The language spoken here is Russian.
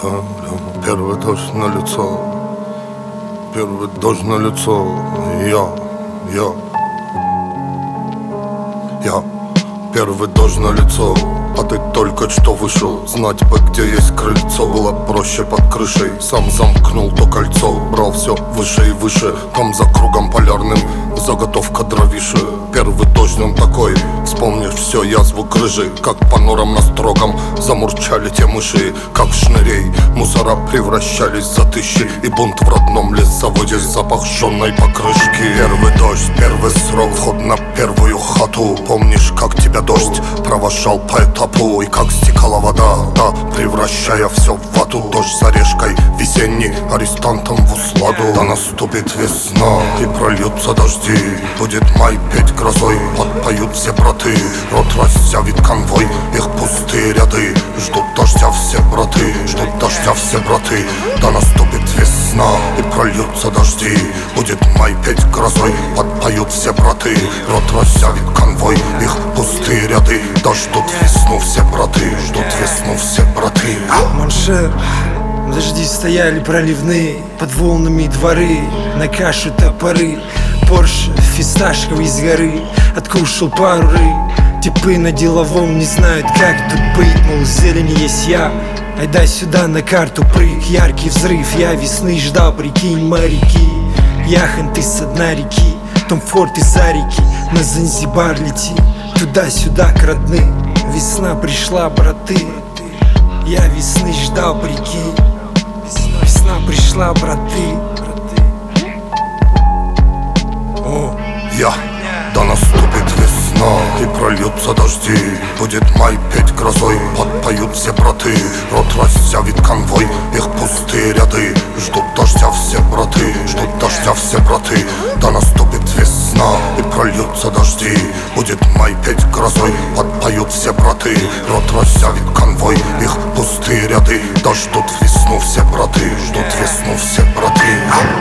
Первый дождь на лицо, первый дождь на лицо. Я первый дождь на лицо, а ты только что вышел. Знать бы, где есть крыльцо, было проще под крышей. Сам замкнул то кольцо, брал все выше и выше. Там за кругом полярным заготовка дровиши. Первый дождь он такой, вспомнишь все язву грыжи. Как по норам на строгом замурчали те мыши. Как шнырей мусора превращались за тысячи. И бунт в родном лесоводе, запах жженой покрышки. Первый дождь, первый срок, вход на первую хату. Помнишь, как тебя дождь провожал по этапу, и как стекала вода, да, превращая все в вату. Дождь за решкой, весенний, арестантом в усладу. Да наступит весна, и прольются дожди. Будет май петь грозой, подпоют все браты. Рот разъявит конвой, их пустые ряды. Ждут дождя все браты, ждут дождя все браты. Да наступит весна, и прольются дожди. Будет май петь грозой, подпоют все браты. Рот разъявит конвой, их пустые ряды. Да ждут весну все браты, ждут весну все браты. Моншер, дожди стояли проливные, под волнами дворы, на кашу топоры. Порш фисташковый с горы откушал пару рыб. Типы на деловом не знают, как тут быть. Мол, зелень есть я, айда сюда на карту прыг. Яркий взрыв, я весны ждал, прикинь, моряки. Яхонты со дна реки, Том Форд из-за реки. На Занзибар лети, туда-сюда к родным. Весна пришла, браты, я весны ждал, прикинь. Весна пришла, браты. Да наступит весна, и прольются дожди. Будет май петь грозой, подпоют все браты. Рот разъявит конвой, их пустые ряды. Ждут дождя все браты, ждут дождя все браты. Да наступит весна, и прольются дожди. Будет май петь грозой, подпоют все браты. Рот разъявит конвой, их пустые ряды. Да ждут весну все браты, ждут весну все браты.